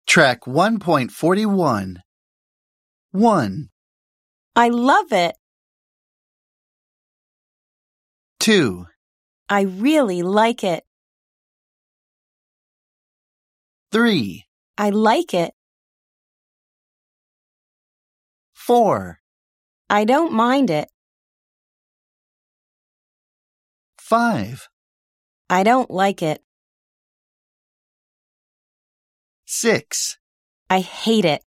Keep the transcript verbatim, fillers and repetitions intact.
Track one point four one. one, I love it. two, I really like it. three, I like it. four, I don't mind it. five, I don't like it. six. I hate it.